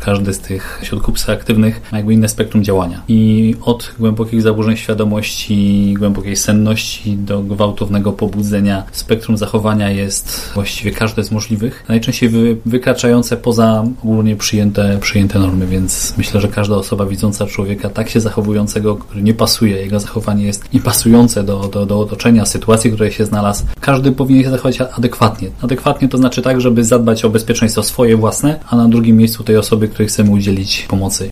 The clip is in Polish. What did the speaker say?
każdy z tych środków psychoaktywnych ma jakby inne spektrum działania. I od głębokich zaburzeń świadomości, głębokiej senności do gwałtownego pobudzenia spektrum zachowania jest właściwie każde z możliwych, najczęściej wykraczające poza ogólnie przyjęte normy, więc myślę, że każda osoba widząca człowieka tak się zachowującego, który nie pasuje, jego zachowanie jest niepasujące do otoczenia, sytuacji, w której się znalazł, każdy powinien się zachować adekwatnie. Adekwatnie to znaczy tak, żeby zadbać o bezpieczeństwo swoje własne, a na drugim miejscu tej osoby, której chcemy udzielić pomocy.